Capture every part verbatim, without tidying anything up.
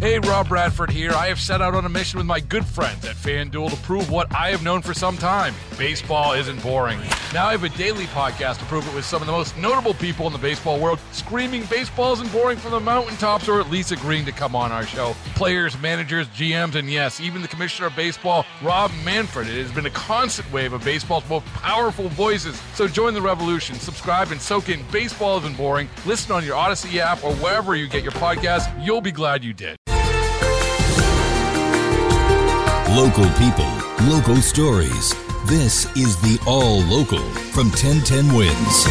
Hey, Rob Bradford here. I have set out on a mission with my good friends at FanDuel to prove what I have known for some time. Baseball isn't boring. Now I have a daily podcast to prove it with some of the most notable people in the baseball world, screaming baseball isn't boring from the mountaintops, or at least agreeing to come on our show. Players, managers, G Ms, and yes, even the commissioner of baseball, Rob Manfred. It has been a constant wave of baseball's most powerful voices. So join the revolution. Subscribe and soak in Baseball Isn't Boring. Listen on your Odyssey app or wherever you get your podcasts. You'll be glad you did. Local people, local stories. This is the All Local from ten ten Wins.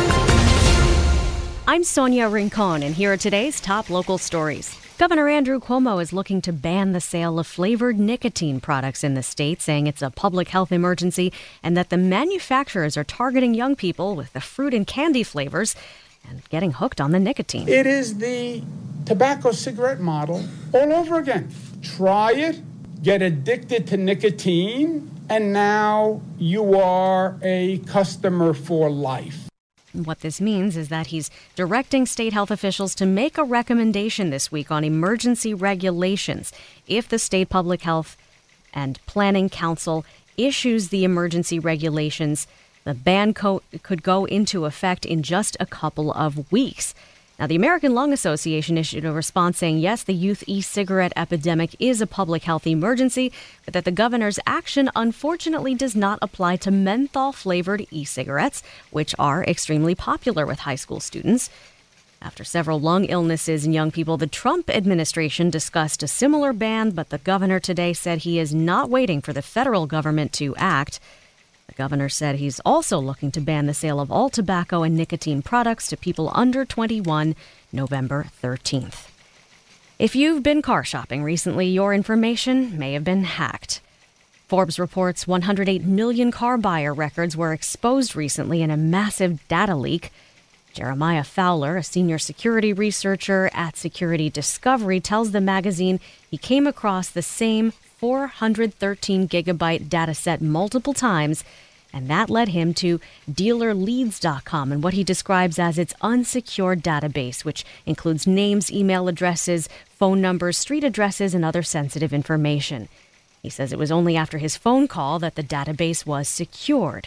I'm Sonia Rincon, and here are today's top local stories. Governor Andrew Cuomo is looking to ban the sale of flavored nicotine products in the state, saying it's a public health emergency and that the manufacturers are targeting young people with the fruit and candy flavors and getting hooked on the nicotine. It is the tobacco cigarette model all over again. Try it. Get addicted to nicotine, and now you are a customer for life. What this means is that he's directing state health officials to make a recommendation this week on emergency regulations. If the State Public Health and Planning Council issues the emergency regulations, the ban co- could go into effect in just a couple of weeks. Now, the American Lung Association issued a response saying, yes, the youth e-cigarette epidemic is a public health emergency, but that the governor's action unfortunately does not apply to menthol-flavored e-cigarettes, which are extremely popular with high school students. After several lung illnesses in young people, the Trump administration discussed a similar ban, but the governor today said he is not waiting for the federal government to act. The governor said he's also looking to ban the sale of all tobacco and nicotine products to people under twenty-one November thirteenth. If you've been car shopping recently, your information may have been hacked. Forbes reports one hundred eight million car buyer records were exposed recently in a massive data leak. Jeremiah Fowler, a senior security researcher at Security Discovery, tells the magazine he came across the same four hundred thirteen gigabyte data set multiple times, and that led him to dealer leads dot com and what he describes as its unsecured database, which includes names, email addresses, phone numbers, street addresses, and other sensitive information. He says it was only after his phone call that the database was secured.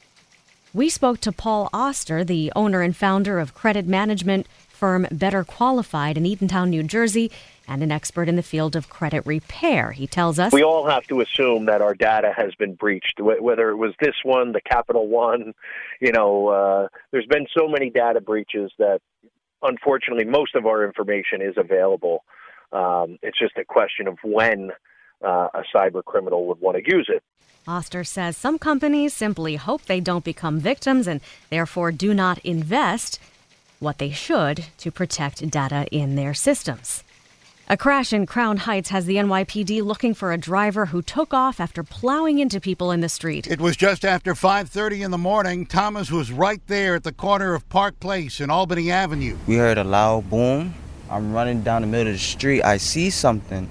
We spoke to Paul Oster, the owner and founder of credit management firm Better Qualified in Eatontown, New Jersey, and an expert in the field of credit repair. He tells us, we all have to assume that our data has been breached, whether it was this one, the Capital One. You know, uh, there's been so many data breaches that, unfortunately, most of our information is available. Um, it's just a question of when uh, a cyber criminal would want to use it. Oster says some companies simply hope they don't become victims and therefore do not invest what they should to protect data in their systems. A crash in Crown Heights has the N Y P D looking for a driver who took off after plowing into people in the street. It was just after five thirty in the morning. Thomas was right there at the corner of Park Place and Albany Avenue. We heard a loud boom. I'm running down the middle of the street. I see something.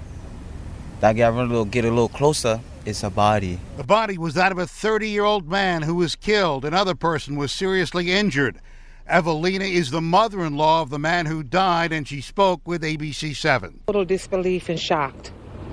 I get a little, get a little closer. It's a body. The body was that of a thirty-year-old man who was killed. Another person was seriously injured. Evelina is the mother-in-law of the man who died, and she spoke with A B C seven. Total disbelief and shocked.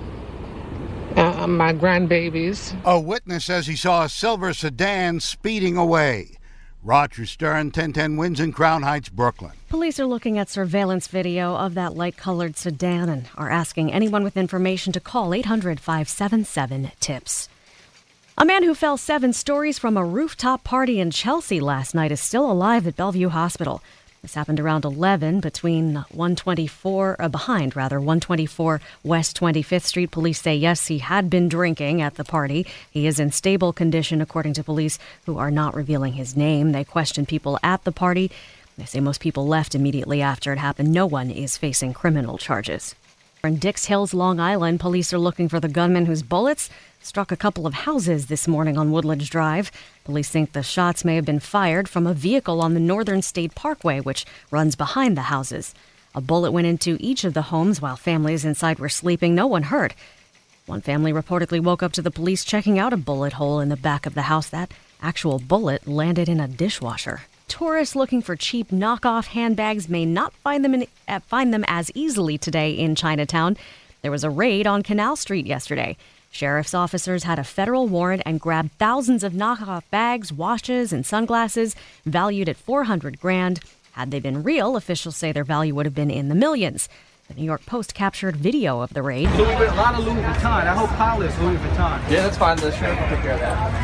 Uh, my grandbabies. A witness says he saw a silver sedan speeding away. Roger Stern, ten ten Wins in Crown Heights, Brooklyn. Police are looking at surveillance video of that light-colored sedan and are asking anyone with information to call eight hundred, five seven seven, TIPS. A man who fell seven stories from a rooftop party in Chelsea last night is still alive at Bellevue Hospital. This happened around eleven between one twenty-four, uh, behind rather, one twenty-four West twenty-fifth Street. Police say, yes, he had been drinking at the party. He is in stable condition, according to police, who are not revealing his name. They questioned people at the party. They say most people left immediately after it happened. No one is facing criminal charges. In Dix Hills, Long Island, police are looking for the gunman whose bullets struck a couple of houses this morning on Woodledge Drive. Police think the shots may have been fired from a vehicle on the Northern State Parkway, which runs behind the houses. A bullet went into each of the homes while families inside were sleeping. No one hurt. One family reportedly woke up to the police checking out a bullet hole in the back of the house. That actual bullet landed in a dishwasher. tourists looking for cheap knockoff handbags may not find them in, uh, find them as easily today in Chinatown. There was a raid on Canal Street yesterday. Sheriff's officers had a federal warrant and grabbed thousands of knockoff bags, watches, and sunglasses valued at four hundred grand. Had they been real, officials say their value would have been in the millions. The New York Post captured video of the raid. Louis, a lot of Louis Vuitton. That whole pile is Louis Vuitton. Yeah, that's fine. The sheriff will take care of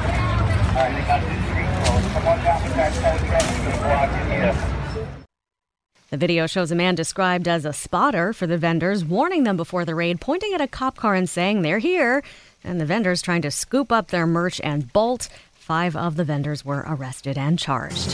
that. The video shows a man described as a spotter for the vendors, warning them before the raid, pointing at a cop car and saying they're here, and the vendors trying to scoop up their merch and bolt. Five of the vendors were arrested and charged.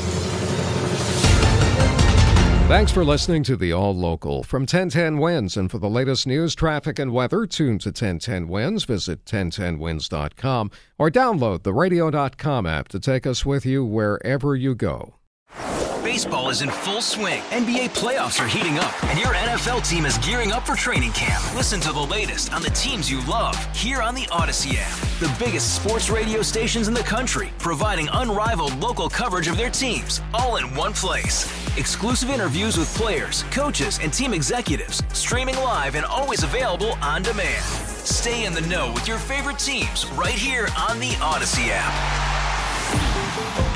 Thanks for listening to the All Local from ten ten Wins. And for the latest news, traffic, and weather, tune to ten ten Wins. Visit ten ten wins dot com or download the radio dot com app to take us with you wherever you go. Baseball is in full swing. N B A playoffs are heating up, and your N F L team is gearing up for training camp. Listen to the latest on the teams you love here on the Odyssey app. The biggest sports radio stations in the country, providing unrivaled local coverage of their teams, all in one place. Exclusive interviews with players, coaches, and team executives, streaming live and always available on demand. Stay in the know with your favorite teams right here on the Odyssey app.